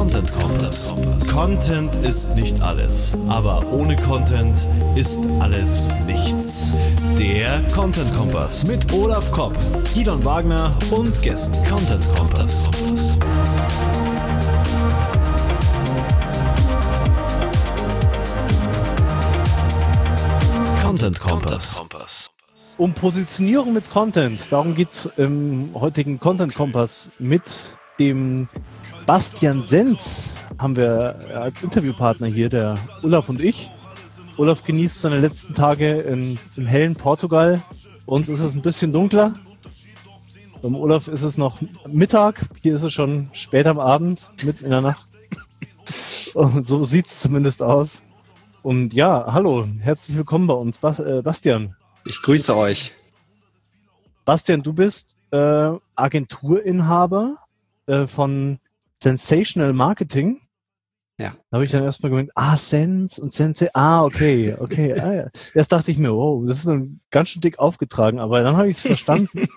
Content Kompass. Content ist nicht alles, aber ohne Content ist alles nichts. Der Content Kompass mit Olaf Kopp, Gidon Wagner und Gästen. Content Kompass. Content Kompass. Um Positionierung mit Content, darum geht's im heutigen Content Kompass. Mit dem Bastian Senz haben wir als Interviewpartner hier, der Olaf und ich. Olaf genießt seine letzten Tage im hellen Portugal. Bei uns ist es ein bisschen dunkler. Beim Olaf ist es noch Mittag, hier ist es schon spät am Abend, mitten in der Nacht. Und so sieht's zumindest aus. Und ja, hallo, herzlich willkommen bei uns, Bastian. Ich grüße euch. Bastian, du bist Agenturinhaber von Sensational Marketing. Ja. Da habe ich dann erstmal gemerkt, Sens und Sensei, okay. Ja. Erst dachte ich mir, wow, das ist dann ganz schön dick aufgetragen, aber dann habe ich es verstanden.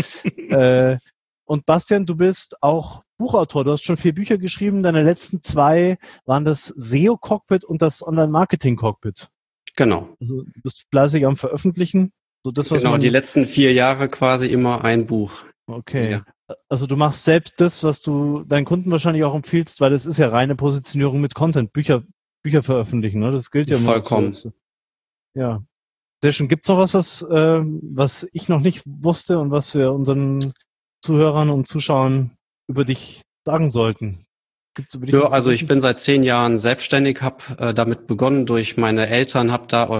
Und Bastian, du bist auch Buchautor, du hast schon 4 Bücher geschrieben, deine letzten 2 waren das SEO-Cockpit und das Online-Marketing-Cockpit. Genau. Also, du bist fleißig am Veröffentlichen. So das, was die letzten 4 Jahre quasi immer ein Buch. Okay. Ja. Also du machst selbst das, was du deinen Kunden wahrscheinlich auch empfiehlst, weil das ist ja reine Positionierung mit Content, Bücher veröffentlichen, ne? Das gilt ja immer. Vollkommen. So. Ja. Sehr schön. Gibt's noch was ich noch nicht wusste und was wir unseren Zuhörern und Zuschauern über dich sagen sollten? Gibt's über dich Also ich bin seit 10 Jahren selbstständig, habe damit begonnen durch meine Eltern,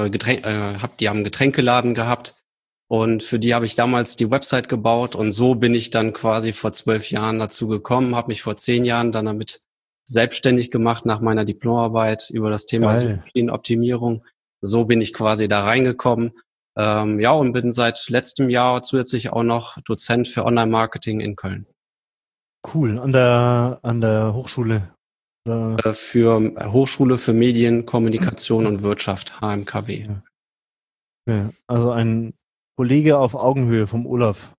die haben einen Getränkeladen gehabt. Und für die habe ich damals die Website gebaut und so bin ich dann quasi vor 12 Jahren dazu gekommen, habe mich vor 10 Jahren dann damit selbstständig gemacht nach meiner Diplomarbeit über das Thema Suchmaschinenoptimierung. So bin ich quasi da reingekommen. Und bin seit letztem Jahr zusätzlich auch noch Dozent für Online-Marketing in Köln. Cool, an der Hochschule. Für Hochschule für Medien, Kommunikation und Wirtschaft, HMKW. Ja. Okay. Also ein Kollege auf Augenhöhe vom Olaf.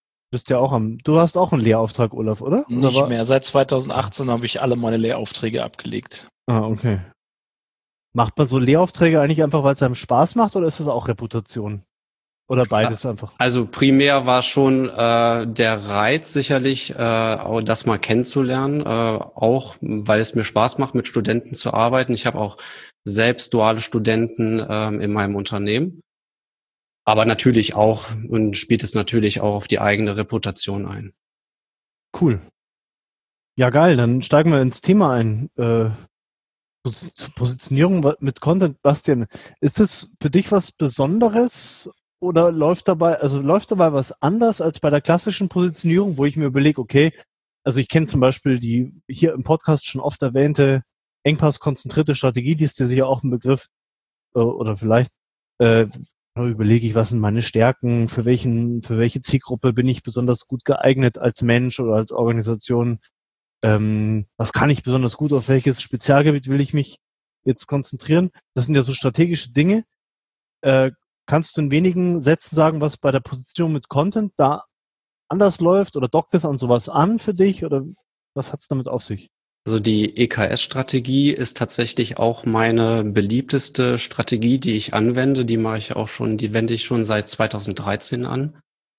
Du hast auch einen Lehrauftrag, Olaf, oder? Nicht mehr. Seit 2018 habe ich alle meine Lehraufträge abgelegt. Okay. Macht man so Lehraufträge eigentlich einfach, weil es einem Spaß macht, oder ist das auch Reputation? Oder beides einfach? Also primär war schon der Reiz sicherlich, das mal kennenzulernen, auch weil es mir Spaß macht, mit Studenten zu arbeiten. Ich habe auch selbst duale Studenten in meinem Unternehmen. Aber natürlich auch, und spielt es natürlich auch auf die eigene Reputation ein. Cool. Ja, geil, dann steigen wir ins Thema ein. Positionierung mit Content. Bastian, ist das für dich was Besonderes oder läuft dabei was anders als bei der klassischen Positionierung, wo ich mir überlege, okay, also ich kenne zum Beispiel die hier im Podcast schon oft erwähnte engpasskonzentrierte Strategie, die ist dir sicher auch ein Begriff, oder vielleicht überlege ich, was sind meine Stärken, für welche Zielgruppe bin ich besonders gut geeignet als Mensch oder als Organisation, was kann ich besonders gut, auf welches Spezialgebiet will ich mich jetzt konzentrieren. Das sind ja so strategische Dinge. Kannst du in wenigen Sätzen sagen, was bei der Positionierung mit Content da anders läuft oder dockt es an sowas an für dich oder was hat es damit auf sich? Also die EKS-Strategie ist tatsächlich auch meine beliebteste Strategie, die ich anwende. Die wende ich schon seit 2013 an.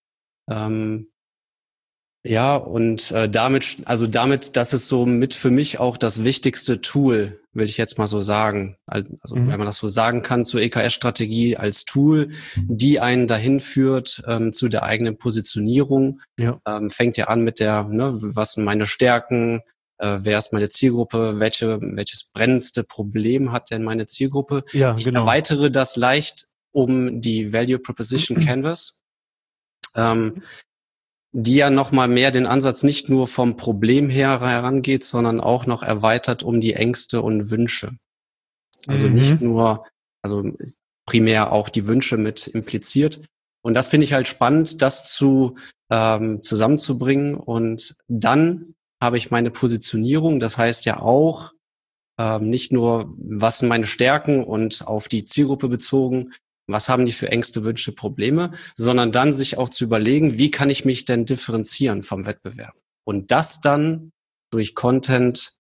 Damit, das ist so mit für mich auch das wichtigste Tool, will ich jetzt mal so sagen. Also wenn man das so sagen kann, zur EKS-Strategie als Tool, die einen dahin führt zu der eigenen Positionierung. Ja. Fängt ja an mit was sind meine Stärken, wer ist meine Zielgruppe, welches brennendste Problem hat denn meine Zielgruppe? Ja, ich erweitere das leicht um die Value Proposition Canvas, die ja nochmal mehr den Ansatz nicht nur vom Problem her herangeht, sondern auch noch erweitert um die Ängste und Wünsche. Also nicht nur, also primär auch die Wünsche mit impliziert. Und das finde ich halt spannend, das zusammenzubringen. Und dann habe ich meine Positionierung, das heißt ja auch nicht nur, was sind meine Stärken und auf die Zielgruppe bezogen, was haben die für Ängste, Wünsche, Probleme, sondern dann sich auch zu überlegen, wie kann ich mich denn differenzieren vom Wettbewerb? Und das dann durch Content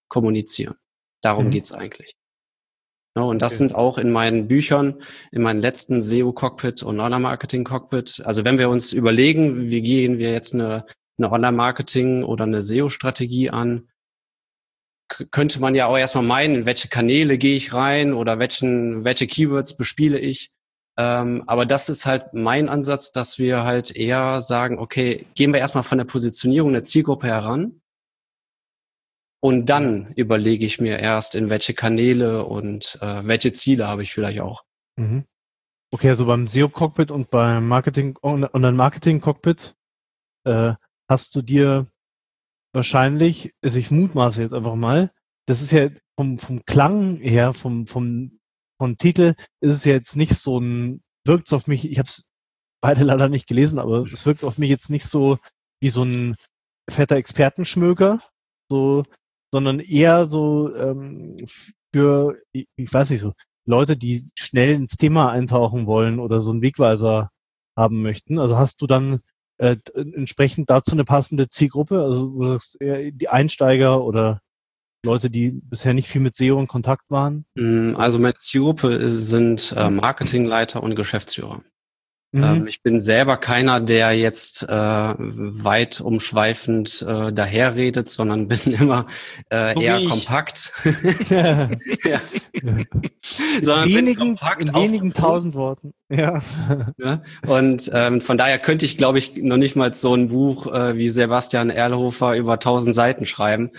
kommunizieren. Darum geht's eigentlich. Ja, und das sind auch in meinen Büchern, in meinen letzten SEO-Cockpit und Online-Marketing-Cockpit. Also wenn wir uns überlegen, wie gehen wir jetzt eine Online-Marketing oder eine SEO-Strategie an, könnte man ja auch erstmal meinen, in welche Kanäle gehe ich rein oder welche Keywords bespiele ich. Aber das ist halt mein Ansatz, dass wir halt eher sagen, okay, gehen wir erstmal von der Positionierung der Zielgruppe heran und dann überlege ich mir erst, in welche Kanäle und welche Ziele habe ich vielleicht auch. Mhm. Okay, also beim SEO-Cockpit und beim Online-Marketing-Cockpit hast du dir wahrscheinlich, also ich mutmaße jetzt einfach mal, das ist ja vom Klang her, vom Titel, ist es ja jetzt nicht so wirkt es auf mich, ich habe es beide leider nicht gelesen, aber es wirkt auf mich jetzt nicht so wie so ein fetter Expertenschmöker, so, sondern eher so für, ich weiß nicht, so Leute, die schnell ins Thema eintauchen wollen oder so einen Wegweiser haben möchten. Also hast du dann entsprechend dazu eine passende Zielgruppe, also du sagst eher die Einsteiger oder Leute, die bisher nicht viel mit SEO in Kontakt waren? Also meine Zielgruppe sind Marketingleiter und Geschäftsführer. Ich bin selber keiner, der jetzt weit umschweifend daherredet, sondern bin immer So eher wie ich. kompakt. Ja. Sondern bin in kompakt wenigen 1000 Worten. Ja. Ja? Und von daher könnte ich, glaube ich, noch nicht mal so ein Buch wie Sebastian Erlhofer über 1000 Seiten schreiben.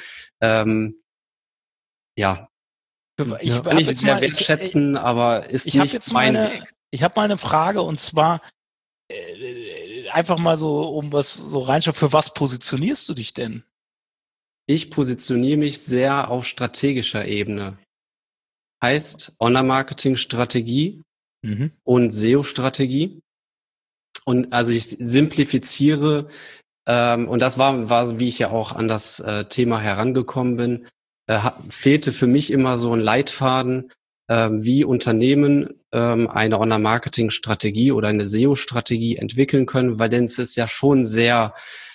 Ja, Ich kann ich sehr wertschätzen, aber ist nicht mein Weg. Ich habe mal eine Frage, und zwar einfach mal so, um was so reinschauen, für was positionierst du dich denn? Ich positioniere mich sehr auf strategischer Ebene. Heißt Online-Marketing-Strategie und SEO-Strategie. Und also ich simplifiziere, und das war, wie ich ja auch an das Thema herangekommen bin, fehlte für mich immer so ein Leitfaden, wie Unternehmen eine Online-Marketing-Strategie oder eine SEO-Strategie entwickeln können, weil denn es ist ja schon sehr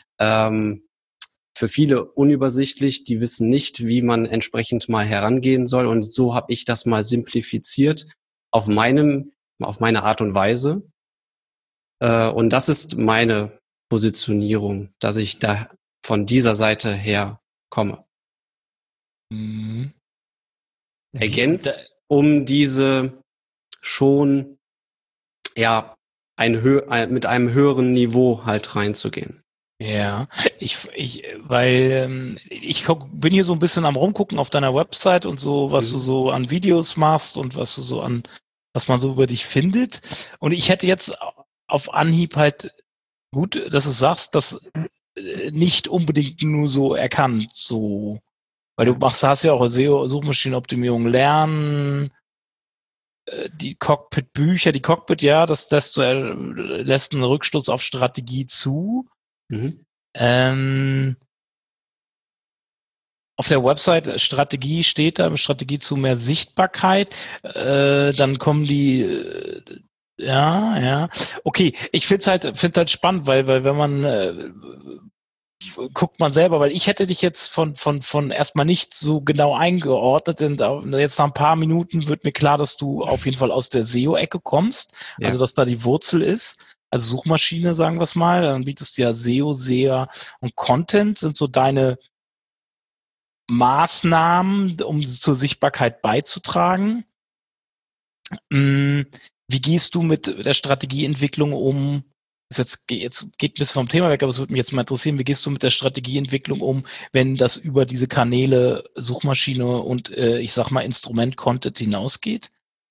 für viele unübersichtlich. Die wissen nicht, wie man entsprechend mal herangehen soll. Und so habe ich das mal simplifiziert auf meine Art und Weise. Und das ist meine Positionierung, dass ich da von dieser Seite her komme. Ergänzt, um diese schon mit einem höheren Niveau halt reinzugehen. Ja, weil ich bin hier so ein bisschen am Rumgucken auf deiner Website und so, was du so an Videos machst und was man so über dich findet. Und ich hätte jetzt auf Anhieb halt gut, dass du sagst, das nicht unbedingt nur so erkannt, so, weil du hast ja auch SEO, Suchmaschinenoptimierung lernen, die Cockpit-Bücher, das lässt einen Rückstoß auf Strategie zu. Auf der Website Strategie steht da, Strategie zu mehr Sichtbarkeit. Dann kommen die, okay. Ich find's halt spannend, weil wenn man guckt man selber, weil ich hätte dich jetzt von erstmal nicht so genau eingeordnet, denn jetzt nach ein paar Minuten wird mir klar, dass du auf jeden Fall aus der SEO-Ecke kommst, also dass da die Wurzel ist, also Suchmaschine, sagen wir es mal, dann bietest du ja SEO, SEA und Content sind so deine Maßnahmen, um zur Sichtbarkeit beizutragen. Wie gehst du mit der Strategieentwicklung um? Jetzt geht ein bisschen vom Thema weg, aber es würde mich jetzt mal interessieren, wie gehst du mit der Strategieentwicklung um, wenn das über diese Kanäle Suchmaschine und ich sag mal Instrument Content hinausgeht?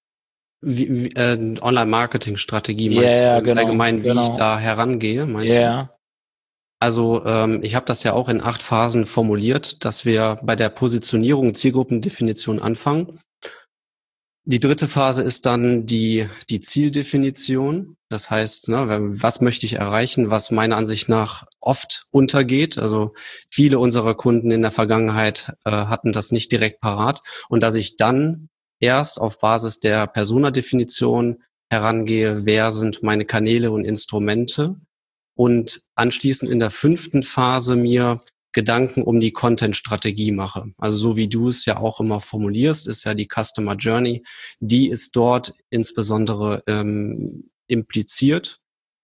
Online-Marketing-Strategie meinst du genau, allgemein, wie ich da herangehe, meinst du? Also ich habe das ja auch in 8 Phasen formuliert, dass wir bei der Positionierung Zielgruppendefinition anfangen. Die 3. Phase ist dann die Zieldefinition. Das heißt, was möchte ich erreichen, was meiner Ansicht nach oft untergeht. Also viele unserer Kunden in der Vergangenheit hatten das nicht direkt parat. Und dass ich dann erst auf Basis der Persona-Definition herangehe, wer sind meine Kanäle und Instrumente. Und anschließend in der 5. Phase mir Gedanken um die Content-Strategie mache. Also so wie du es ja auch immer formulierst, ist ja die Customer Journey, die ist dort insbesondere impliziert.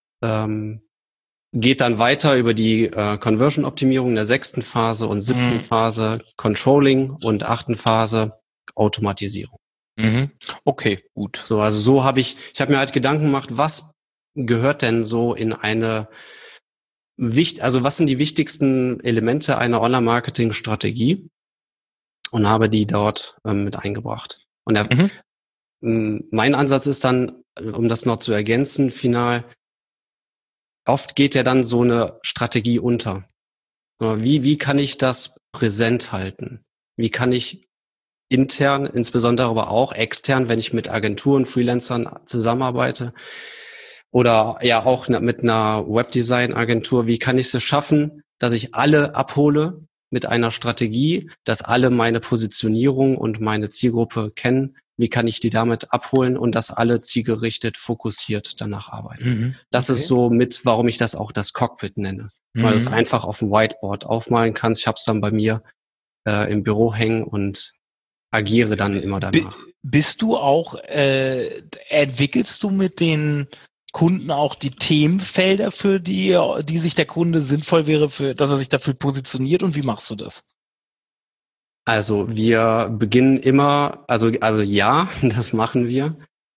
Geht dann weiter über die Conversion-Optimierung der 6. Phase und 7. Phase, Controlling und 8. Phase, Automatisierung. Okay, gut. So, also so habe ich mir halt Gedanken gemacht, was gehört denn so in eine also was sind die wichtigsten Elemente einer Online-Marketing-Strategie und habe die dort mit eingebracht. Und mein Ansatz ist dann, um das noch zu ergänzen, final, oft geht ja dann so eine Strategie unter. Wie kann ich das präsent halten? Wie kann ich intern, insbesondere aber auch extern, wenn ich mit Agenturen, Freelancern zusammenarbeite oder ja auch mit einer Webdesign-Agentur, wie kann ich es schaffen, dass ich alle abhole mit einer Strategie, dass alle meine Positionierung und meine Zielgruppe kennen? Wie kann ich die damit abholen und dass alle zielgerichtet, fokussiert danach arbeiten? Das ist so warum ich das auch das Cockpit nenne. Weil du es einfach auf dem Whiteboard aufmalen kannst. Ich habe es dann bei mir im Büro hängen und agiere dann immer danach. Bist du auch, entwickelst du mit den Kunden auch die Themenfelder, für die sich der Kunde sinnvoll wäre, dass er sich dafür positioniert, und wie machst du das? Also wir beginnen immer, also ja, das machen wir.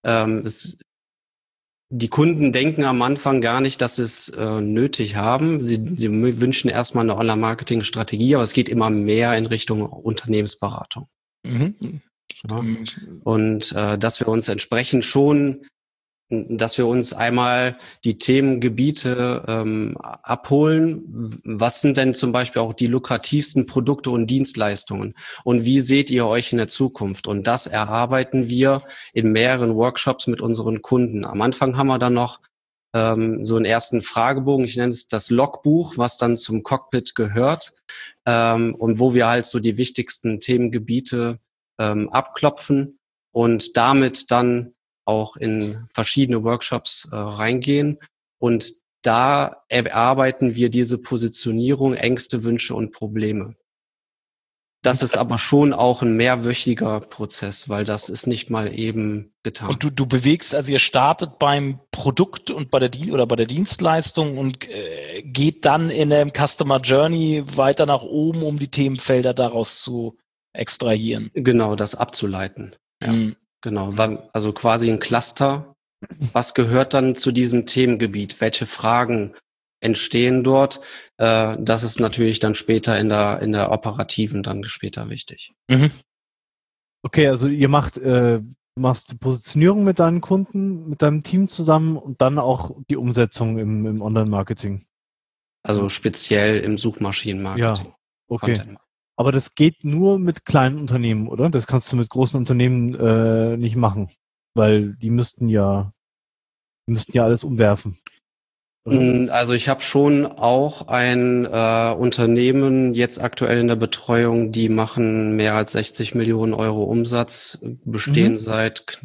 Die Kunden denken am Anfang gar nicht, dass sie es nötig haben. Sie wünschen erstmal eine Online-Marketing-Strategie, aber es geht immer mehr in Richtung Unternehmensberatung. Ja. Und dass wir uns entsprechend dass wir uns einmal die Themengebiete abholen. Was sind denn zum Beispiel auch die lukrativsten Produkte und Dienstleistungen? Und wie seht ihr euch in der Zukunft? Und das erarbeiten wir in mehreren Workshops mit unseren Kunden. Am Anfang haben wir dann noch so einen ersten Fragebogen. Ich nenne es das Logbuch, was dann zum Cockpit gehört und wo wir halt so die wichtigsten Themengebiete abklopfen und damit dann auch in verschiedene Workshops reingehen. Und da erarbeiten wir diese Positionierung, Ängste, Wünsche und Probleme. Das ist aber schon auch ein mehrwöchiger Prozess, weil das ist nicht mal eben getan. Und du bewegst, also ihr startet beim Produkt und bei der Dienstleistung und geht dann in der Customer Journey weiter nach oben, um die Themenfelder daraus zu extrahieren. Genau, das abzuleiten. Ja. Genau, also quasi ein Cluster. Was gehört dann zu diesem Themengebiet? Welche Fragen entstehen dort? Das ist natürlich dann später in der operativen dann später wichtig. Okay, also ihr machst die Positionierung mit deinen Kunden, mit deinem Team zusammen und dann auch die Umsetzung im Online-Marketing. Also speziell im Suchmaschinenmarketing. Ja, okay. Aber das geht nur mit kleinen Unternehmen, oder? Das kannst du mit großen Unternehmen nicht machen, weil die müssten ja alles umwerfen. Oder? Also ich habe schon auch ein Unternehmen jetzt aktuell in der Betreuung, die machen mehr als 60 Millionen Euro Umsatz, bestehen seit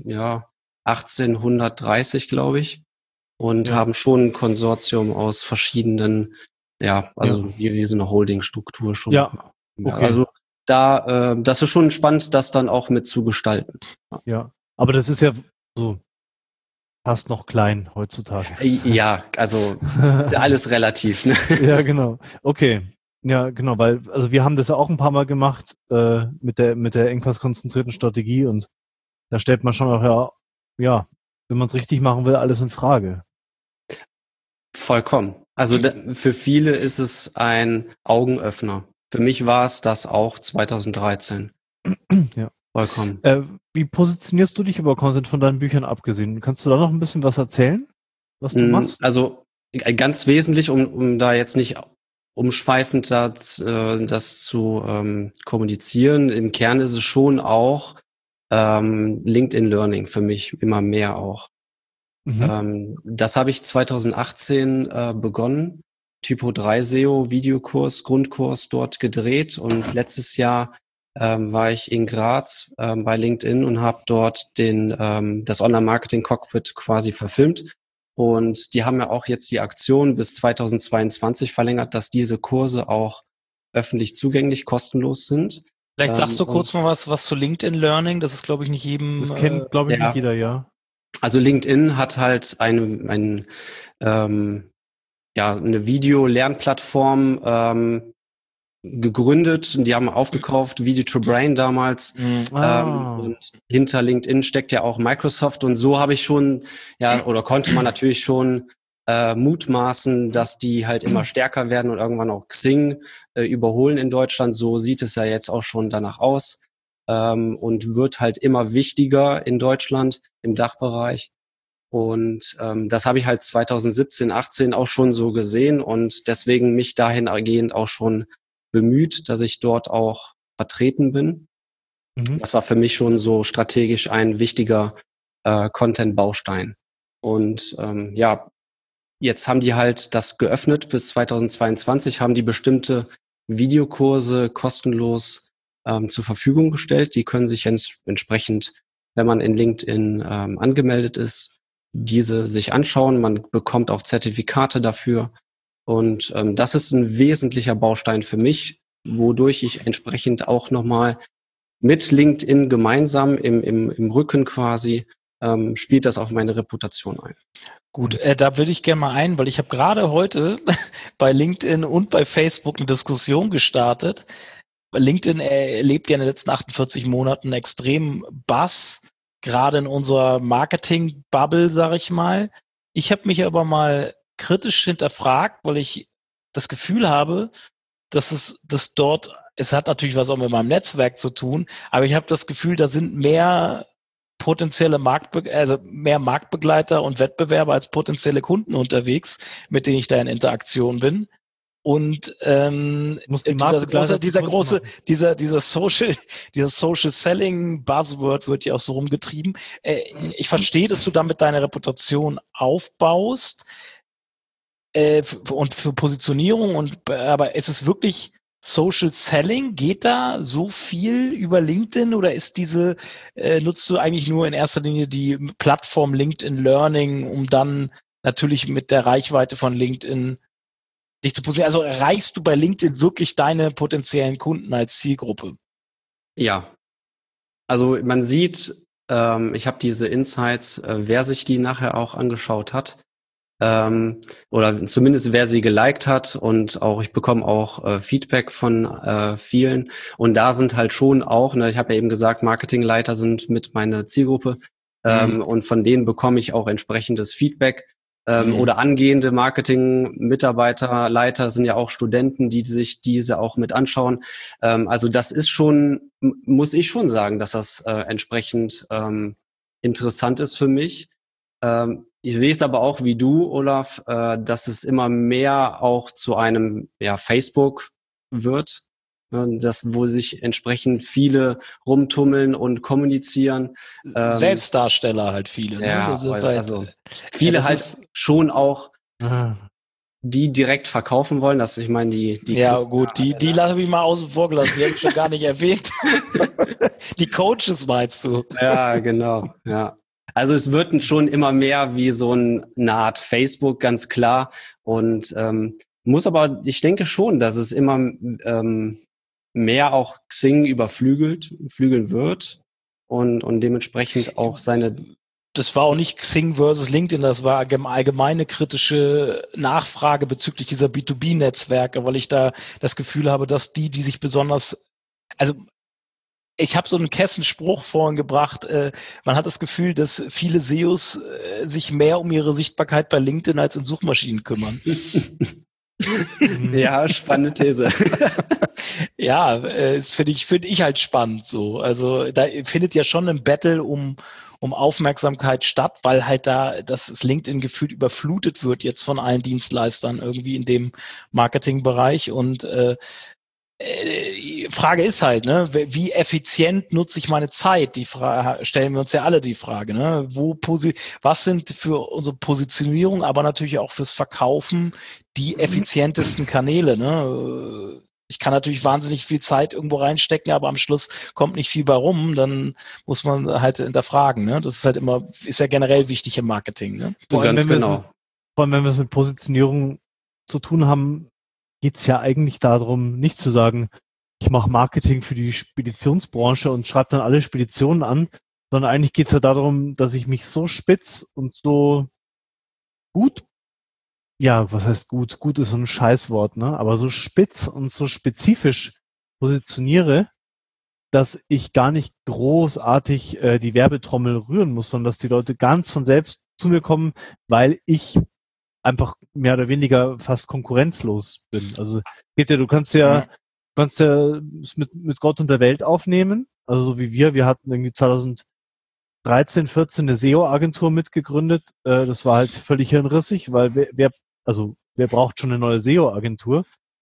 1830, glaube ich, und haben schon ein Konsortium aus verschiedenen, wie so eine Holdingstruktur schon. Ja. Okay. Also das ist schon spannend, das dann auch mit zu gestalten. Ja, aber das ist ja so fast noch klein heutzutage. Ja, also ist ja alles relativ. Ne? Ja, genau. Okay. Ja, genau, weil also wir haben das ja auch ein paar Mal gemacht mit der engpasskonzentrierten Strategie und da stellt man schon auch wenn man es richtig machen will, alles in Frage. Vollkommen. Also für viele ist es ein Augenöffner. Für mich war es das auch 2013. Ja. Vollkommen. Wie positionierst du dich über Content von deinen Büchern abgesehen? Kannst du da noch ein bisschen was erzählen, was du machst? Also ganz wesentlich, um da jetzt nicht umschweifend das zu kommunizieren. Im Kern ist es schon auch LinkedIn Learning für mich immer mehr auch. Das habe ich 2018 begonnen. Typo 3 SEO Videokurs, Grundkurs dort gedreht und letztes Jahr war ich in Graz bei LinkedIn und habe dort das Online-Marketing-Cockpit quasi verfilmt. Und die haben ja auch jetzt die Aktion bis 2022 verlängert, dass diese Kurse auch öffentlich zugänglich, kostenlos sind. Vielleicht sagst du kurz mal was zu LinkedIn Learning. Das ist, glaube ich, nicht jedem. Das kennt, glaube ich, nicht jeder, ja. Also LinkedIn hat halt eine Video-Lernplattform gegründet. Die haben aufgekauft, Video to Brain damals. Und hinter LinkedIn steckt ja auch Microsoft. Und so habe ich schon, oder konnte man natürlich schon mutmaßen, dass die halt immer stärker werden und irgendwann auch Xing überholen in Deutschland. So sieht es ja jetzt auch schon danach aus. Und wird halt immer wichtiger in Deutschland im Dachbereich. Und das habe ich halt 2017, 18 auch schon so gesehen und deswegen mich dahingehend auch schon bemüht, dass ich dort auch vertreten bin. Das war für mich schon so strategisch ein wichtiger Content-Baustein. Und jetzt haben die halt das geöffnet bis 2022, haben die bestimmte Videokurse kostenlos zur Verfügung gestellt. Die können sich entsprechend, wenn man in LinkedIn angemeldet ist, diese sich anschauen. Man bekommt auch Zertifikate dafür. Und das ist ein wesentlicher Baustein für mich, wodurch ich entsprechend auch nochmal mit LinkedIn gemeinsam im Rücken quasi spielt das auf meine Reputation ein. Gut, da würde ich gerne mal ein, weil ich habe gerade heute bei LinkedIn und bei Facebook eine Diskussion gestartet. LinkedIn erlebt ja in den letzten 48 Monaten extrem Buzz, gerade in unserer Marketing-Bubble, sage ich mal. Ich habe mich aber mal kritisch hinterfragt, weil ich das Gefühl habe, dass es dort, es hat natürlich was auch mit meinem Netzwerk zu tun, aber ich habe das Gefühl, da sind mehr potenzielle mehr Marktbegleiter und Wettbewerber als potenzielle Kunden unterwegs, mit denen ich da in Interaktion bin. Und dieser Social Selling Buzzword wird ja auch so rumgetrieben. Ich verstehe, dass du damit deine Reputation aufbaust und für Positionierung aber ist es wirklich Social Selling? Geht da so viel über LinkedIn oder nutzt du eigentlich nur in erster Linie die Plattform LinkedIn Learning, um dann natürlich mit der Reichweite von LinkedIn dich zu positionieren? Also erreichst du bei LinkedIn wirklich deine potenziellen Kunden als Zielgruppe? Ja. Also man sieht, ich habe diese Insights, wer sich die nachher auch angeschaut hat, oder zumindest wer sie geliked hat und auch ich bekomme auch Feedback von vielen und da sind halt schon auch, ich habe ja eben gesagt, Marketingleiter sind mit meiner Zielgruppe und von denen bekomme ich auch entsprechendes Feedback oder angehende Marketing-Mitarbeiter, Leiter sind ja auch Studenten, die sich diese auch mit anschauen. Also das ist schon, muss ich schon sagen, dass das entsprechend interessant ist für mich. Ich sehe es aber auch wie du, Olaf, dass es immer mehr auch zu einem Facebook wird, das wo sich entsprechend viele rumtummeln und kommunizieren. Selbstdarsteller halt viele. Ja, ne? Das ist viele halt schon auch die direkt verkaufen wollen, dass ich meine die ja gut, die lasse ich mal außen vor gelassen, die habe ich schon gar nicht erwähnt. Die Coaches meinst du? Ja, genau, ja. Also es wird schon immer mehr wie so eine Art Facebook, ganz klar. Und ich denke schon, dass es immer mehr auch Xing flügeln wird und dementsprechend auch seine... Das war auch nicht Xing versus LinkedIn, das war allgemeine kritische Nachfrage bezüglich dieser B2B-Netzwerke, weil ich da das Gefühl habe, dass die sich besonders... Also ich habe so einen Kessenspruch vorhin gebracht, man hat das Gefühl, dass viele SEOs sich mehr um ihre Sichtbarkeit bei LinkedIn als in Suchmaschinen kümmern. Ja, spannende These. Ja, finde ich halt spannend so. Also da findet ja schon ein Battle um Aufmerksamkeit statt, weil halt das LinkedIn gefühlt überflutet wird jetzt von allen Dienstleistern irgendwie in dem Marketingbereich und Frage ist halt, ne, wie effizient nutze ich meine Zeit? Stellen wir uns ja alle die Frage, ne? Was sind für unsere Positionierung, aber natürlich auch fürs Verkaufen die effizientesten Kanäle, ne? Ich kann natürlich wahnsinnig viel Zeit irgendwo reinstecken, aber am Schluss kommt nicht viel bei rum, dann muss man halt hinterfragen, ne? Das ist halt ist ja generell wichtig im Marketing, ne? Vor allem, wenn wir es mit Positionierung zu tun haben, geht's ja eigentlich darum, nicht zu sagen, ich mache Marketing für die Speditionsbranche und schreibe dann alle Speditionen an, sondern eigentlich geht's ja darum, dass ich mich so spitz und so gut, ja, was heißt gut? Gut ist so ein Scheißwort, ne? Aber so spitz und so spezifisch positioniere, dass ich gar nicht großartig die Werbetrommel rühren muss, sondern dass die Leute ganz von selbst zu mir kommen, weil ich einfach mehr oder weniger fast konkurrenzlos bin. Also geht ja, du kannst ja mit Gott und der Welt aufnehmen, also so wie wir hatten irgendwie 2013, 14 eine SEO-Agentur mitgegründet. Das war halt völlig hirnrissig, weil wer braucht schon eine neue SEO-Agentur?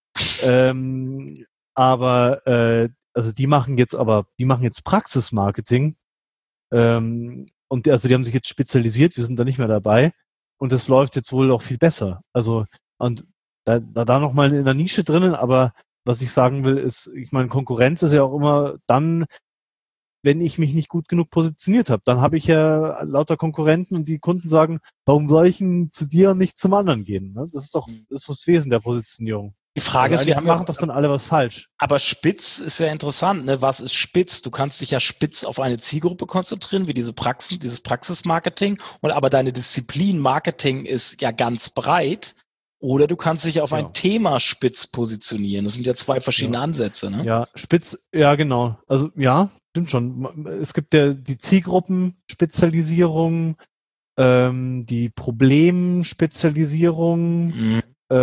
Also die machen jetzt Praxismarketing. Die haben sich jetzt spezialisiert, wir sind da nicht mehr dabei. Und es läuft jetzt wohl auch viel besser. Also, und da noch mal in der Nische drinnen, aber was ich sagen will, ist, ich meine, Konkurrenz ist ja auch immer dann, wenn ich mich nicht gut genug positioniert habe. Dann habe ich ja lauter Konkurrenten und die Kunden sagen, warum soll ich denn zu dir und nicht zum anderen gehen? Ne? Das ist das Wesen der Positionierung. Die Frage ist, wir machen doch dann alle was falsch. Aber spitz ist ja interessant, ne? Was ist spitz? Du kannst dich ja spitz auf eine Zielgruppe konzentrieren, wie dieses Praxismarketing, aber deine Disziplin Marketing ist ja ganz breit. Oder du kannst dich auf ein Thema spitz positionieren. Das sind ja zwei verschiedene Ansätze, ne? Ja, spitz, ja, genau. Also, ja, stimmt schon. Es gibt ja die Zielgruppenspezialisierung, die Problemspezialisierung,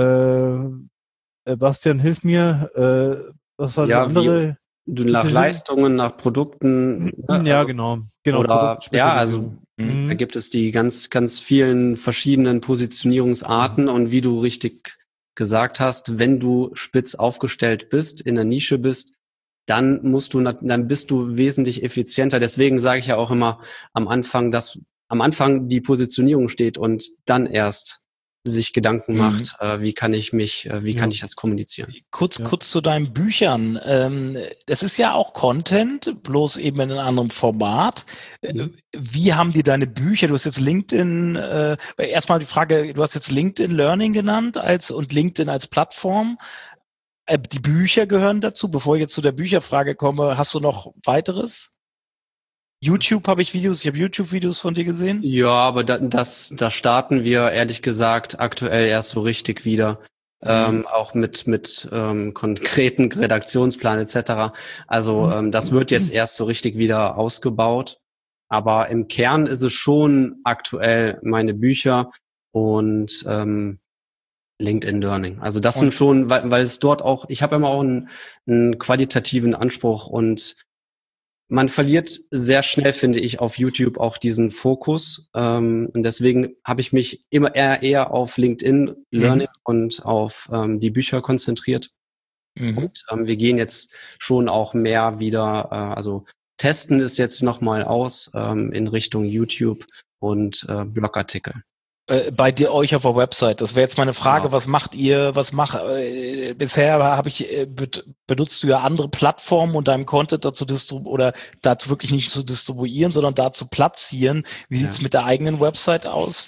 Bastian, hilf mir, was war das andere? Nach Leistungen, nach Produkten. Ja, genau. Oder, also da gibt es die ganz, ganz vielen verschiedenen Positionierungsarten und wie du richtig gesagt hast, wenn du spitz aufgestellt bist, in der Nische bist, dann bist du wesentlich effizienter. Deswegen sage ich ja auch immer am Anfang, dass am Anfang die Positionierung steht und dann erst sich Gedanken macht, wie kann ich das kommunizieren. Kurz zu deinen Büchern. Das ist ja auch Content, bloß eben in einem anderen Format. Wie haben dir deine Bücher, du hast jetzt LinkedIn, erstmal die Frage, du hast jetzt LinkedIn Learning genannt und LinkedIn als Plattform. Die Bücher gehören dazu. Bevor ich jetzt zu der Bücherfrage komme, hast du noch weiteres? YouTube habe ich habe YouTube-Videos von dir gesehen. Ja, aber da starten wir ehrlich gesagt aktuell erst so richtig wieder. Auch mit konkreten Redaktionsplan etc. Also das wird jetzt erst so richtig wieder ausgebaut. Aber im Kern ist es schon aktuell meine Bücher und LinkedIn Learning. Also das sind schon, weil es dort auch, ich habe immer auch einen qualitativen Anspruch und man verliert sehr schnell, finde ich, auf YouTube auch diesen Fokus. Und deswegen habe ich mich immer eher auf LinkedIn Learning und auf die Bücher konzentriert. Und wir gehen jetzt schon auch mehr wieder, also testen es jetzt nochmal aus in Richtung YouTube und Blogartikel. Bei euch auf der Website. Das wäre jetzt meine Frage, was macht ihr, bisher benutzt du ja andere Plattformen und deinem Content dazu wirklich nicht zu distribuieren, sondern da zu platzieren. Wie sieht's mit der eigenen Website aus?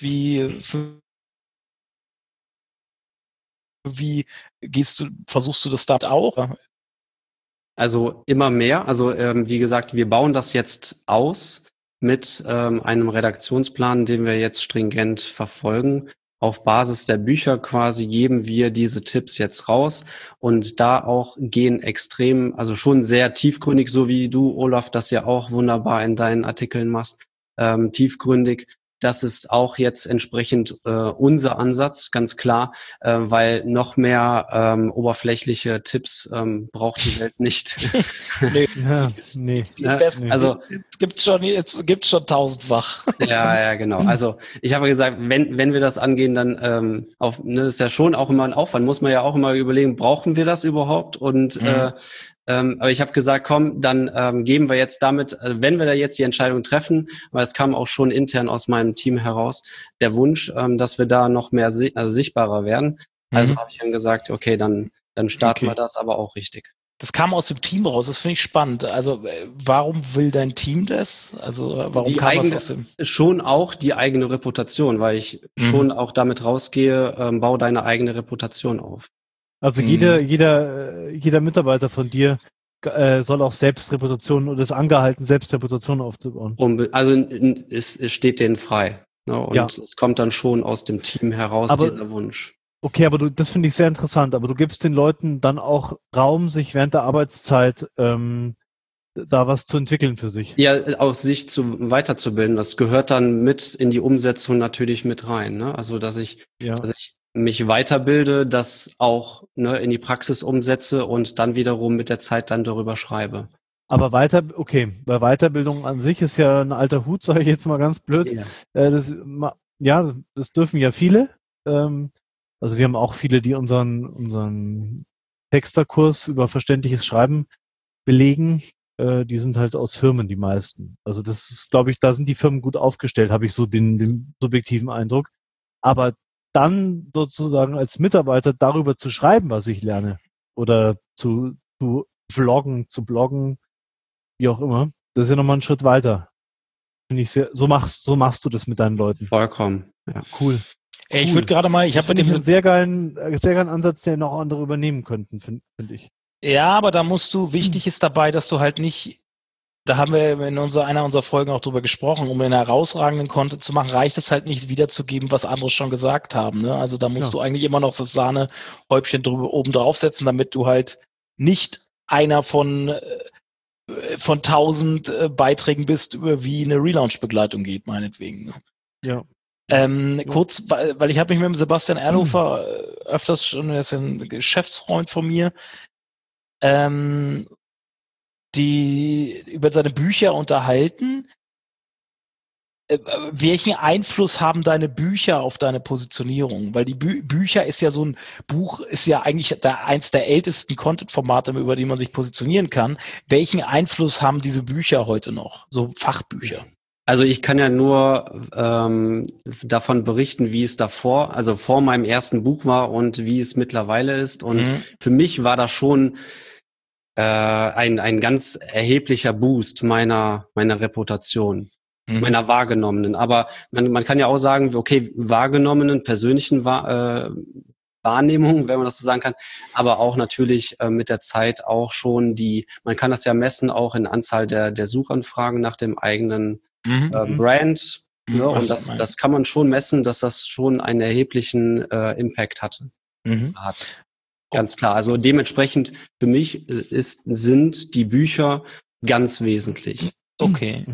Versuchst du das da auch? Also immer mehr. Also wie gesagt, wir bauen das jetzt aus mit einem Redaktionsplan, den wir jetzt stringent verfolgen. Auf Basis der Bücher quasi geben wir diese Tipps jetzt raus und da auch gehen extrem, also schon sehr tiefgründig, so wie du, Olaf, das ja auch wunderbar in deinen Artikeln machst, tiefgründig. Das ist auch jetzt entsprechend unser Ansatz, ganz klar, weil noch mehr oberflächliche Tipps braucht die Welt nicht. Nee. Also es gibt's schon tausendfach. Ja, genau. Also ich habe gesagt, wenn wir das angehen, dann das ist ja schon auch immer ein Aufwand. Muss man ja auch immer überlegen, brauchen wir das überhaupt? Und aber ich habe gesagt, komm, dann geben wir jetzt damit, wenn wir da jetzt die Entscheidung treffen, weil es kam auch schon intern aus meinem Team heraus, der Wunsch, dass wir da noch mehr sichtbarer werden. Also habe ich dann gesagt, okay, dann starten wir das, aber auch richtig. Das kam aus dem Team raus, das finde ich spannend. Also warum will dein Team das? Also warum kam das aus dem? Schon auch die eigene Reputation, weil ich schon auch damit rausgehe, bau deine eigene Reputation auf. Also jeder Mitarbeiter von dir soll auch selbst Reputation oder ist angehalten, selbst Reputation aufzubauen. Es steht denen frei. Ne? Und Ja. es kommt dann schon aus dem Team heraus, Aber- dieser Wunsch. Okay, aber das finde ich sehr interessant. Aber du gibst den Leuten dann auch Raum, sich während der Arbeitszeit da was zu entwickeln für sich. Ja, auch sich weiterzubilden, das gehört dann mit in die Umsetzung natürlich mit rein. Ne? Also, dass ich mich weiterbilde, das auch in die Praxis umsetze und dann wiederum mit der Zeit dann darüber schreibe. Aber weil Weiterbildung an sich ist ja ein alter Hut, sage ich jetzt mal ganz blöd. Ja. Das dürfen ja viele. Also wir haben auch viele, die unseren Texterkurs über verständliches Schreiben belegen. Die sind halt aus Firmen, die meisten. Also das ist, glaube ich, da sind die Firmen gut aufgestellt, habe ich so den subjektiven Eindruck. Aber dann sozusagen als Mitarbeiter darüber zu schreiben, was ich lerne, oder zu bloggen, wie auch immer, das ist ja nochmal ein Schritt weiter. Finde ich so machst du das mit deinen Leuten. Vollkommen, ja. Cool. Ey, ich würde gerade mal, ich habe mit dem einen sehr geilen Ansatz, den auch andere übernehmen könnten, finde ich. Ja, aber da wichtig ist dabei, dass du halt nicht, da haben wir in einer unserer Folgen auch drüber gesprochen, um einen herausragenden Content zu machen, reicht es halt nicht wiederzugeben, was andere schon gesagt haben. Ne? Also da musst du eigentlich immer noch das Sahnehäubchen oben draufsetzen, damit du halt nicht einer von 1000 Beiträgen bist, über wie eine Relaunch-Begleitung geht, meinetwegen. Ja. Kurz, weil ich habe mich mit dem Sebastian Erlhofer öfters schon, er ist ein Geschäftsfreund von mir, die über seine Bücher unterhalten. Welchen Einfluss haben deine Bücher auf deine Positionierung? Weil die Bücher ist ja so ein Buch, ist ja eigentlich eins der ältesten Content-Formate, über die man sich positionieren kann. Welchen Einfluss haben diese Bücher heute noch? So Fachbücher? Also ich kann ja nur davon berichten, wie es davor, also vor meinem ersten Buch war und wie es mittlerweile ist. Und für mich war das schon ein ganz erheblicher Boost meiner Reputation, meiner wahrgenommenen. Aber man kann ja auch sagen, okay, wahrgenommenen, persönlichen Wahrnehmung, wenn man das so sagen kann, aber auch natürlich mit der Zeit auch schon man kann das ja messen auch in Anzahl der Suchanfragen nach dem eigenen Brand. Ne? Und das kann man schon messen, dass das schon einen erheblichen Impact hat. Ganz klar. Also dementsprechend für mich sind die Bücher ganz wesentlich. Okay.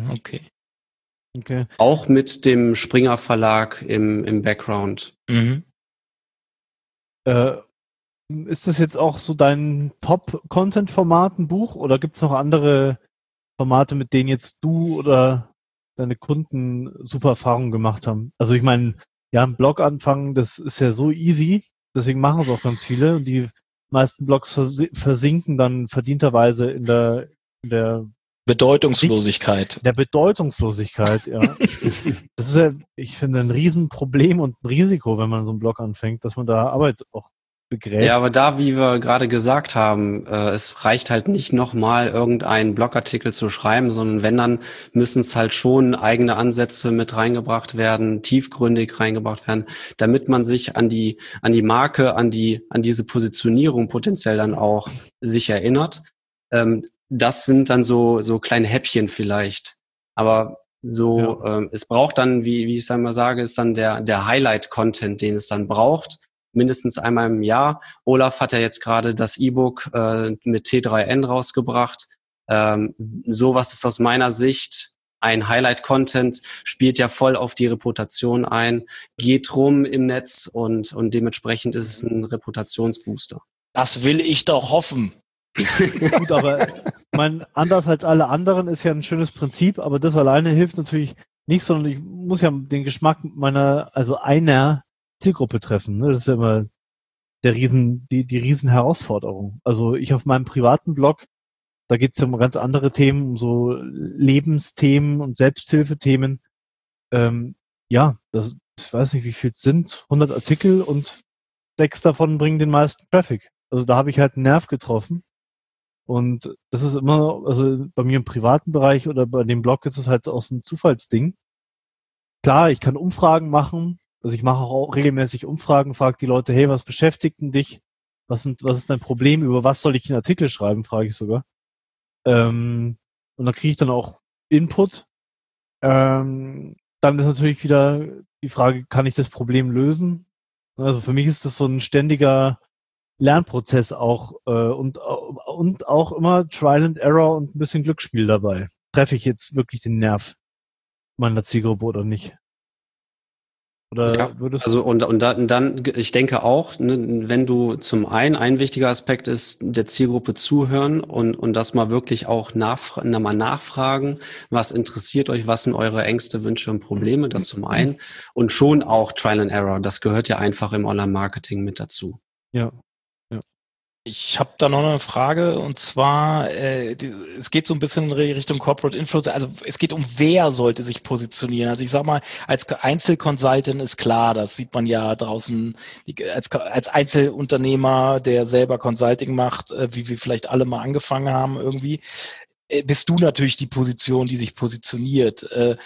Auch mit dem Springer Verlag im Background. Ist das jetzt auch so dein Top-Content-Format, ein Buch, oder gibt es noch andere Formate, mit denen jetzt du oder deine Kunden super Erfahrungen gemacht haben? Also ich meine, ja, ein Blog anfangen, das ist ja so easy, deswegen machen es auch ganz viele. Und die meisten Blogs versinken dann verdienterweise in der Bedeutungslosigkeit. Der Bedeutungslosigkeit, ja. Das ist ja, ich finde, ein Riesenproblem und ein Risiko, wenn man so einen Blog anfängt, dass man da Arbeit auch begräbt. Ja, aber da, wie wir gerade gesagt haben, es reicht halt nicht nochmal irgendeinen Blogartikel zu schreiben, sondern wenn, dann müssen es halt schon eigene Ansätze mit reingebracht werden, tiefgründig reingebracht werden, damit man sich an die Marke, an diese Positionierung potenziell dann auch sich erinnert. Das sind dann so kleine Häppchen vielleicht. Aber es braucht dann, wie ich es einmal sage, ist dann der Highlight-Content, den es dann braucht. Mindestens einmal im Jahr. Olaf hat ja jetzt gerade das E-Book mit T3N rausgebracht. Sowas ist aus meiner Sicht ein Highlight-Content, spielt ja voll auf die Reputation ein, geht rum im Netz und dementsprechend ist es ein Reputationsbooster. Das will ich doch hoffen. Gut, aber anders als alle anderen ist ja ein schönes Prinzip, aber das alleine hilft natürlich nicht, sondern ich muss ja den Geschmack einer Zielgruppe treffen. Ne? Das ist ja immer die riesen Herausforderung. Also ich auf meinem privaten Blog, da geht es ja um ganz andere Themen, um so Lebensthemen und Selbsthilfethemen. Ich weiß nicht, wie viel es sind, 100 Artikel und 6 davon bringen den meisten Traffic. Also da habe ich halt einen Nerv getroffen. Und das ist immer, also bei mir im privaten Bereich oder bei dem Blog ist es halt auch so ein Zufallsding. Klar, ich kann Umfragen machen. Also ich mache auch regelmäßig Umfragen, frage die Leute, hey, was beschäftigt denn dich? was ist dein Problem, über was soll ich einen Artikel schreiben, frage ich sogar. Und dann kriege ich dann auch Input. Dann ist natürlich wieder die Frage, kann ich das Problem lösen? Also für mich ist das so ein ständiger Lernprozess auch und auch immer Trial and Error und ein bisschen Glücksspiel dabei. Treffe ich jetzt wirklich den Nerv meiner Zielgruppe oder nicht? Oder Ja, würdest also und dann, ich denke auch, ne, wenn du zum einen, ein wichtiger Aspekt ist, der Zielgruppe zuhören und das mal wirklich auch mal nachfragen, was interessiert euch, was sind eure Ängste, Wünsche und Probleme, das zum einen. Und schon auch Trial and Error, das gehört ja einfach im Online-Marketing mit dazu. ja. Ich habe da noch eine Frage, und zwar, es geht so ein bisschen in Richtung Corporate Influencer, also es geht um, wer sollte sich positionieren. Also ich sag mal, als Einzelconsultant ist klar, das sieht man ja draußen, als Einzelunternehmer, der selber Consulting macht, wie wir vielleicht alle mal angefangen haben irgendwie, bist du natürlich die Position, die sich positioniert.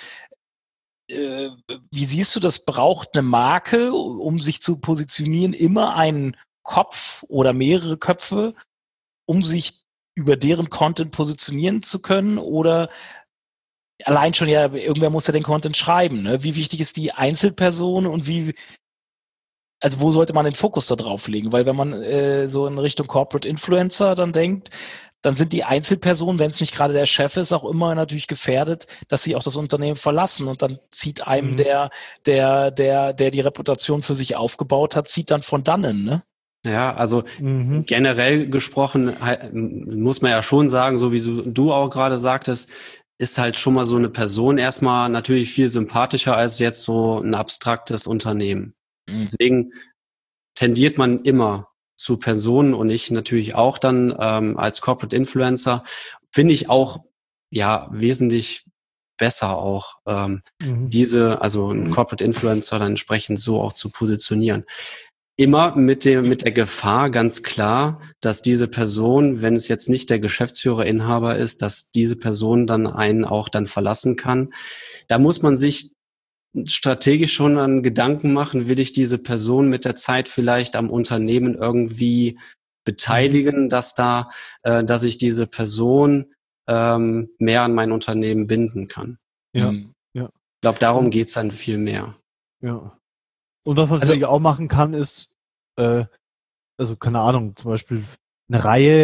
Wie siehst du das? Braucht eine Marke, um sich zu positionieren, immer einen Kopf oder mehrere Köpfe, um sich über deren Content positionieren zu können? Oder allein schon, ja, irgendwer muss ja den Content schreiben, ne? Wie wichtig ist die Einzelperson und also wo sollte man den Fokus da drauf legen? Weil wenn man so in Richtung Corporate Influencer dann denkt, dann sind die Einzelpersonen, wenn es nicht gerade der Chef ist, auch immer natürlich gefährdet, dass sie auch das Unternehmen verlassen, und dann zieht einem der die Reputation für sich aufgebaut hat, zieht dann von dannen, ne? Ja, also generell gesprochen muss man ja schon sagen, so wie du auch gerade sagtest, ist halt schon mal so eine Person erstmal natürlich viel sympathischer als jetzt so ein abstraktes Unternehmen. Deswegen tendiert man immer zu Personen, und ich natürlich auch dann als Corporate Influencer, finde ich auch ja wesentlich besser auch also einen Corporate Influencer dann entsprechend so auch zu positionieren. Immer mit der Gefahr, ganz klar, dass diese Person, wenn es jetzt nicht der Geschäftsführer, Inhaber ist, dass diese Person dann einen auch dann verlassen kann. Da muss man sich strategisch schon an Gedanken machen, will ich diese Person mit der Zeit vielleicht am Unternehmen irgendwie beteiligen, dass ich diese Person mehr an mein Unternehmen binden kann. Ja. Ich glaube, darum geht's dann viel mehr. Ja. Und was man natürlich auch machen kann, ist, also keine Ahnung, zum Beispiel eine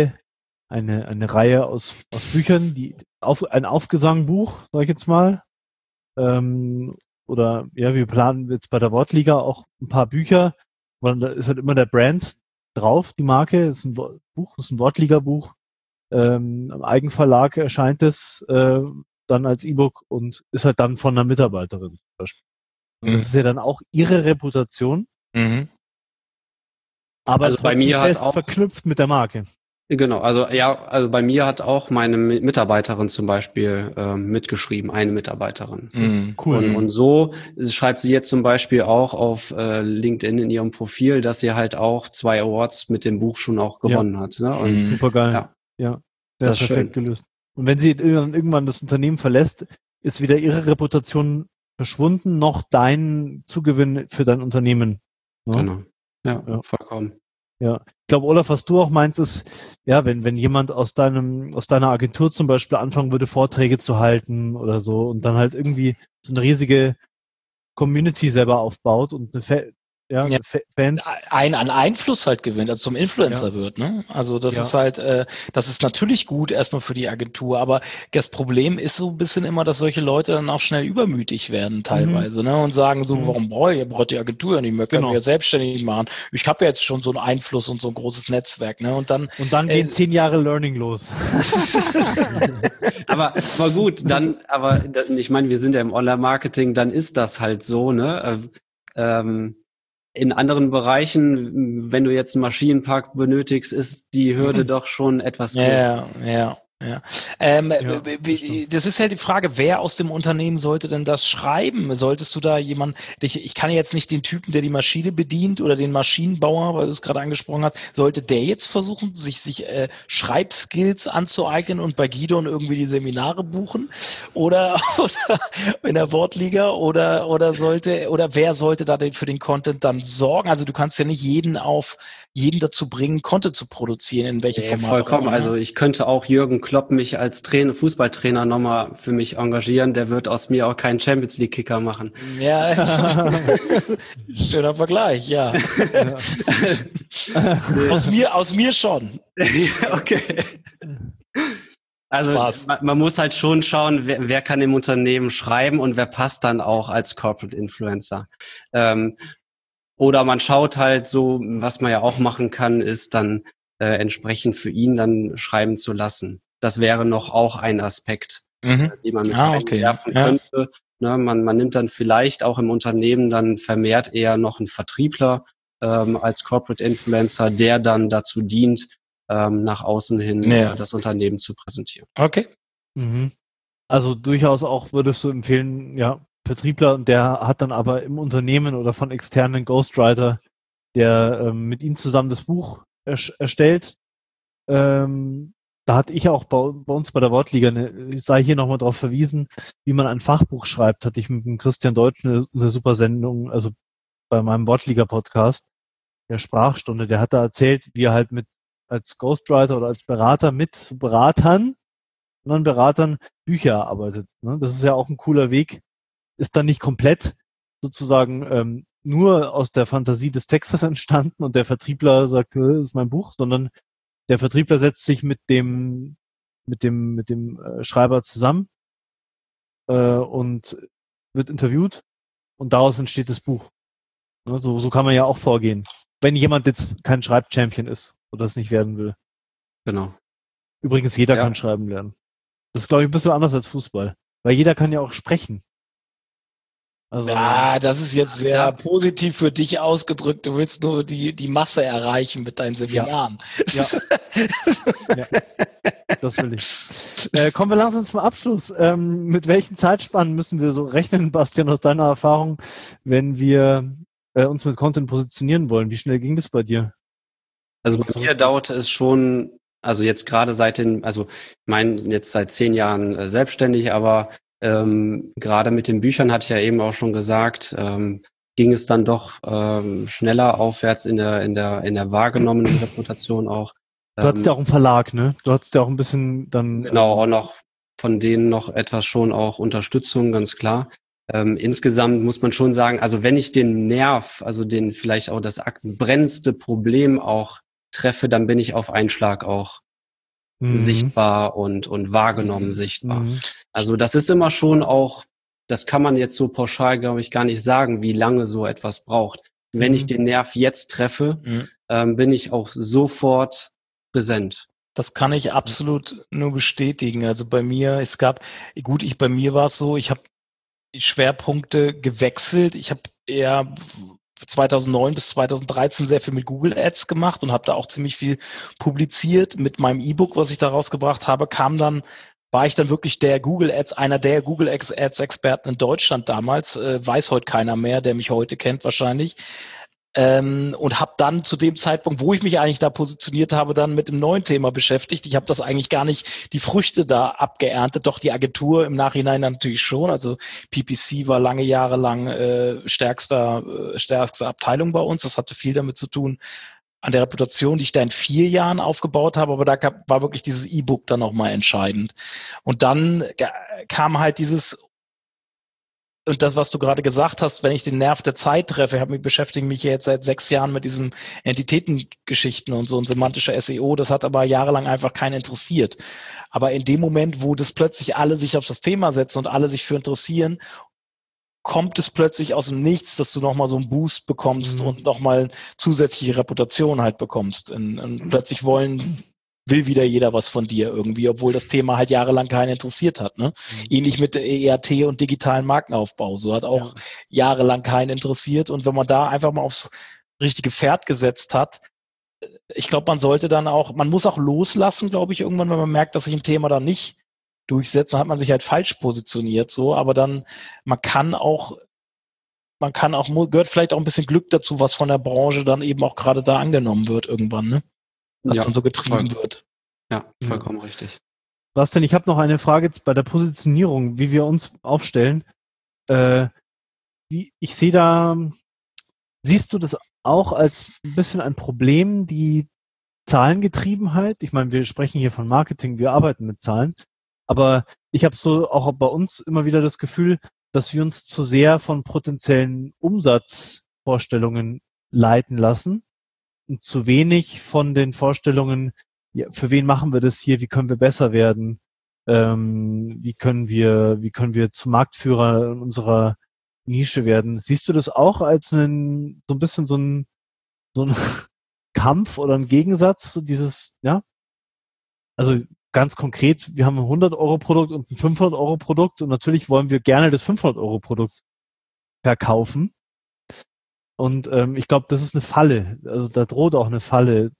Reihe aus Büchern, ein Aufgesangbuch, sag ich jetzt mal. Oder ja, wir planen jetzt bei der Wortliga auch ein paar Bücher, weil da ist halt immer der Brand drauf, die Marke, ist ein Buch, ist ein Wortliga-Buch. Am Eigenverlag erscheint es dann als E-Book und ist halt dann von einer Mitarbeiterin zum Beispiel. Und das ist ja dann auch ihre Reputation. Aber also bei mir fest verknüpft mit der Marke. Genau, also bei mir hat auch meine Mitarbeiterin zum Beispiel mitgeschrieben, eine Mitarbeiterin. Cool. Und so schreibt sie jetzt zum Beispiel auch auf LinkedIn in ihrem Profil, dass sie halt auch 2 Awards mit dem Buch schon auch gewonnen hat. Ne? Und super geil. Ja, das ist perfekt schön. gelöst. Und wenn sie irgendwann das Unternehmen verlässt, ist weder ihre Reputation verschwunden, noch dein Zugewinn für dein Unternehmen. Ne? Genau. Ja, vollkommen. Ja, ich glaube, Olaf, was du auch meinst, ist, ja, wenn jemand aus deiner Agentur zum Beispiel anfangen würde, Vorträge zu halten oder so und dann halt irgendwie so eine riesige Community selber aufbaut und Fans. An Einfluss halt gewinnt, also zum Influencer wird, ne? Also das ist halt, das ist natürlich gut erstmal für die Agentur, aber das Problem ist so ein bisschen immer, dass solche Leute dann auch schnell übermütig werden teilweise, ne? Und sagen so, warum braucht die Agentur ja nicht mehr, können wir ja selbstständig machen. Ich habe ja jetzt schon so einen Einfluss und so ein großes Netzwerk, ne? Und dann gehen 10 Jahre Learning los. aber gut, ich meine, wir sind ja im Online-Marketing, dann ist das halt so, ne? In anderen Bereichen, wenn du jetzt einen Maschinenpark benötigst, ist die Hürde doch schon etwas größer. Ja. Das ist ja die Frage, wer aus dem Unternehmen sollte denn das schreiben? Solltest du da ich kann jetzt nicht den Typen, der die Maschine bedient oder den Maschinenbauer, weil du es gerade angesprochen hast, sollte der jetzt versuchen, sich Schreibskills anzueignen und bei Gidon irgendwie die Seminare buchen? oder in der Wortliga oder wer sollte da denn für den Content dann sorgen? Also du kannst ja nicht jeden dazu bringen, Content zu produzieren, in welchem Format. Vollkommen. Also ich könnte auch Jürgen Klopp mich als Fußballtrainer nochmal für mich engagieren. Der wird aus mir auch keinen Champions League Kicker machen. Ja, schöner Vergleich, ja. Aus mir schon. Okay. Also man muss halt schon schauen, wer kann im Unternehmen schreiben und wer passt dann auch als Corporate Influencer. Oder man schaut halt so, was man ja auch machen kann, ist dann entsprechend für ihn dann schreiben zu lassen. Das wäre noch auch ein Aspekt, den man mit reinwerfen könnte. Ne, man nimmt dann vielleicht auch im Unternehmen dann vermehrt eher noch einen Vertriebler als Corporate Influencer, der dann dazu dient, nach außen hin das Unternehmen zu präsentieren. Okay. Mhm. Also durchaus auch würdest du empfehlen, ja, Vertriebler, der hat dann aber im Unternehmen oder von externen Ghostwriter, der mit ihm zusammen das Buch erstellt. Da hatte ich auch bei uns bei der Wortliga, sei hier nochmal darauf verwiesen, wie man ein Fachbuch schreibt, hatte ich mit dem Christian Deutsch eine super Sendung, also bei meinem Wortliga-Podcast, der Sprachstunde, der hat da erzählt, wie er halt als Ghostwriter oder als Berater mit Beratern, anderen Beratern Bücher erarbeitet. Ne? Das ist ja auch ein cooler Weg, ist dann nicht komplett sozusagen nur aus der Fantasie des Textes entstanden und der Vertriebler sagt, das ist mein Buch, sondern der Vertriebler setzt sich mit dem Schreiber zusammen und wird interviewt und daraus entsteht das Buch. Ne? So kann man ja auch vorgehen. Wenn jemand jetzt kein Schreibchampion ist oder es nicht werden will. Genau. Übrigens, jeder kann schreiben lernen. Das ist, glaube ich, ein bisschen anders als Fußball. Weil jeder kann ja auch sprechen. Also, ja, das ist jetzt sehr positiv für dich ausgedrückt. Du willst nur die Masse erreichen mit deinen Seminaren. Ja. Ja. Das will ich. Kommen wir langsam zum Abschluss. Mit welchen Zeitspannen müssen wir so rechnen, Bastian, aus deiner Erfahrung, wenn wir uns mit Content positionieren wollen? Wie schnell ging das bei dir? Also bei mir dauerte es schon, also jetzt gerade ich meine jetzt seit 10 Jahren selbstständig, aber gerade mit den Büchern hatte ich ja eben auch schon gesagt, ging es dann doch schneller aufwärts in der wahrgenommenen Reputation auch. Du hattest ja auch einen Verlag, ne? Du hattest ja auch ein bisschen dann... Genau, auch noch von denen noch etwas schon auch Unterstützung, ganz klar. Insgesamt muss man schon sagen, also wenn ich den Nerv, also den vielleicht auch das brennendste Problem auch treffe, dann bin ich auf einen Schlag auch sichtbar und wahrgenommen sichtbar. Also das ist immer schon auch, das kann man jetzt so pauschal, glaube ich, gar nicht sagen, wie lange so etwas braucht. Wenn ich den Nerv jetzt treffe, bin ich auch sofort präsent. Das kann ich absolut nur bestätigen. Also bei mir, bei mir war es so, ich habe die Schwerpunkte gewechselt. Ich habe eher 2009 bis 2013 sehr viel mit Google Ads gemacht und habe da auch ziemlich viel publiziert. Mit meinem E-Book, was ich da rausgebracht habe, war ich dann wirklich einer der Google Ads Experten in Deutschland damals. Weiß heute keiner mehr, der mich heute kennt wahrscheinlich. Und habe dann zu dem Zeitpunkt, wo ich mich eigentlich da positioniert habe, dann mit dem neuen Thema beschäftigt. Ich habe das eigentlich gar nicht die Früchte da abgeerntet, doch die Agentur im Nachhinein natürlich schon. Also PPC war lange Jahre lang stärkste Abteilung bei uns. Das hatte viel damit zu tun an der Reputation, die ich da in 4 Jahren aufgebaut habe, aber da war wirklich dieses E-Book dann nochmal entscheidend. Und dann kam halt und das, was du gerade gesagt hast, wenn ich den Nerv der Zeit treffe, beschäftige mich jetzt seit 6 Jahren mit diesen Entitätengeschichten und so und semantischer SEO, das hat aber jahrelang einfach keinen interessiert. Aber in dem Moment, wo das plötzlich alle sich auf das Thema setzen und alle sich für interessieren, kommt es plötzlich aus dem Nichts, dass du nochmal so einen Boost bekommst und nochmal zusätzliche Reputation halt bekommst. Und plötzlich will wieder jeder was von dir irgendwie, obwohl das Thema halt jahrelang keinen interessiert hat. Ne? Ähnlich mit ERT und digitalen Markenaufbau. So hat auch jahrelang keinen interessiert. Und wenn man da einfach mal aufs richtige Pferd gesetzt hat, ich glaube, man muss auch loslassen, glaube ich, irgendwann, wenn man merkt, dass sich ein Thema dann nicht durchsetzt, dann hat man sich halt falsch positioniert, so, aber dann, gehört vielleicht auch ein bisschen Glück dazu, was von der Branche dann eben auch gerade da angenommen wird irgendwann, ne? Was dann so getrieben wird. Ja, vollkommen richtig. Bastian, ich habe noch eine Frage bei der Positionierung, wie wir uns aufstellen. Ich sehe da, siehst du das auch als ein bisschen ein Problem, die Zahlengetriebenheit? Ich meine, wir sprechen hier von Marketing, wir arbeiten mit Zahlen, aber ich habe so auch bei uns immer wieder das Gefühl, dass wir uns zu sehr von potenziellen Umsatzvorstellungen leiten lassen und zu wenig von den Vorstellungen, ja, für wen machen wir das hier, wie können wir besser werden, wie können wir zum Marktführer in unserer Nische werden. Siehst du das auch als so ein Kampf oder ein Gegensatz, so dieses, ja? Also ganz konkret, wir haben ein 100-Euro-Produkt und ein 500-Euro-Produkt und natürlich wollen wir gerne das 500-Euro-Produkt verkaufen. Und ich glaube, das ist eine Falle. Also da droht auch eine Falle.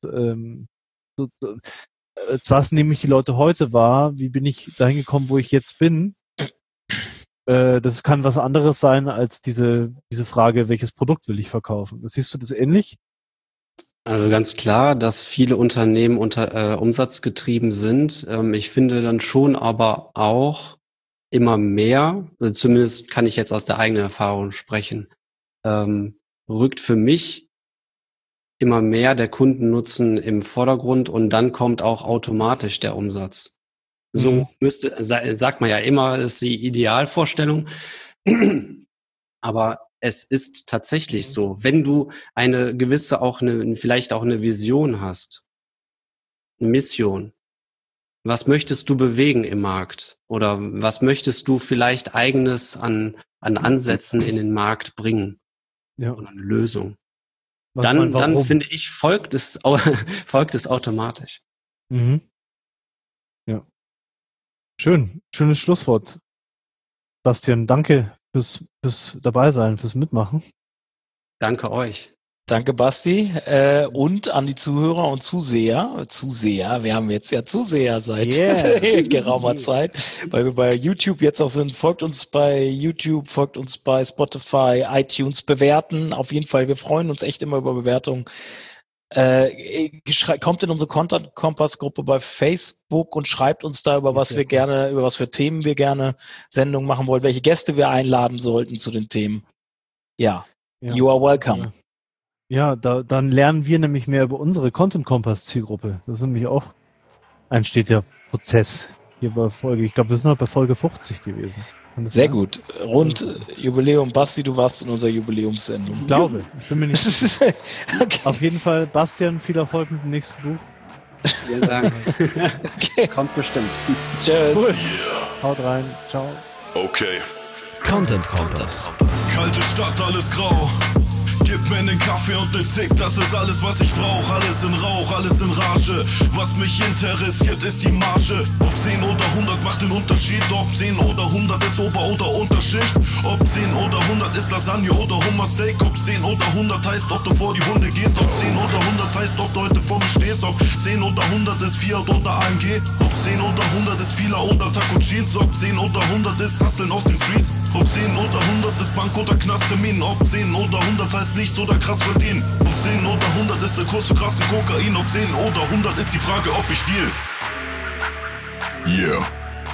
Was nehme ich die Leute heute wahr? Wie bin ich dahin gekommen, wo ich jetzt bin? Das kann was anderes sein als diese Frage, welches Produkt will ich verkaufen? Siehst du das ähnlich? Also ganz klar, dass viele Unternehmen umsatzgetrieben sind. Ich finde dann schon aber auch immer mehr, also zumindest kann ich jetzt aus der eigenen Erfahrung sprechen, rückt für mich immer mehr der Kundennutzen im Vordergrund und dann kommt auch automatisch der Umsatz. So sagt man ja immer, ist die Idealvorstellung. Aber es ist tatsächlich so, wenn du eine gewisse vielleicht auch eine Vision hast, eine Mission. Was möchtest du bewegen im Markt? Oder was möchtest du vielleicht eigenes an Ansätzen in den Markt bringen? Ja. Oder eine Lösung. Was Dann finde ich, folgt es automatisch. Mhm. Ja. Schönes Schlusswort. Bastian, danke fürs Dabeisein, fürs Mitmachen. Danke euch. Danke, Basti. Und an die Zuhörer und Zuseher, wir haben jetzt ja Zuseher seit geraumer Zeit, weil wir bei YouTube jetzt auch sind. Folgt uns bei YouTube, folgt uns bei Spotify, iTunes, bewerten. Auf jeden Fall, wir freuen uns echt immer über Bewertungen. Kommt in unsere Content-Kompass-Gruppe bei Facebook und schreibt uns da, über was für Themen wir gerne Sendungen machen wollen, welche Gäste wir einladen sollten zu den Themen. Ja. You are welcome. Ja, dann lernen wir nämlich mehr über unsere Content-Kompass-Zielgruppe. Das ist nämlich auch ein steter Prozess hier bei Folge. Ich glaube, wir sind noch bei Folge 50 gewesen. Sehr gut. Rund Jubiläum. Basti, du warst in unserer Jubiläumssendung. Ich glaube. Ich bin mir nicht sicher. Okay. Auf jeden Fall, Bastian, viel Erfolg mit dem nächsten Buch. Vielen Dank. Okay. Kommt bestimmt. Tschüss. Cool. Haut rein. Ciao. Okay. Content Kompass. Kalte Stadt, alles grau. Gib mir nen Kaffee und ne Zick, das ist alles, was ich brauch. Alles in Rauch, alles in Rage. Was mich interessiert, ist die Marge. Ob 10 oder 100 macht den Unterschied. Ob 10 oder 100 ist Ober- oder Unterschicht. Ob 10 oder 100 ist Lasagne oder Hummersteak. Ob 10 oder 100 heißt, ob du vor die Hunde gehst. Ob 10 oder 100 heißt, ob du heute vor mir stehst. Ob 10 oder 100 ist Fiat oder AMG. Ob 10 oder 100 ist Fila oder Taco Jeans. Ob 10 oder 100 ist Hustlen auf den Streets. Ob 10 oder 100 ist Bank- oder Knasttermin. Ob 10 oder 100 heißt nichts oder krass verdienen. Ob 10 oder 100 ist der Kurs für krassen Kokain. Ob 10 oder 100 ist die Frage, ob ich deal. Yeah.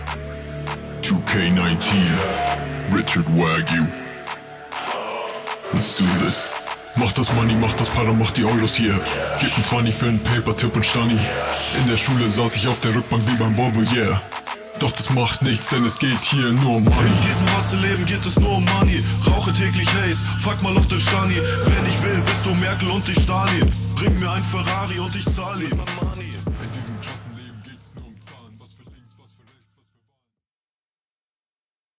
2K19. Richard Wagyu. Let's do this. Mach das Money, mach das Para, mach die Euros hier. Gib ein 20 für einen Paper-Tipp und Stani. In der Schule saß ich auf der Rückbank wie beim Volvo, yeah. Doch das macht nichts, denn es geht hier nur um Money. In diesem Hustle-Leben geht es nur um Money. Rauche täglich Haze, fuck mal auf den Stani. Wenn ich will, bist du Merkel und ich Stalin. Bring mir ein Ferrari und ich zahl ihn.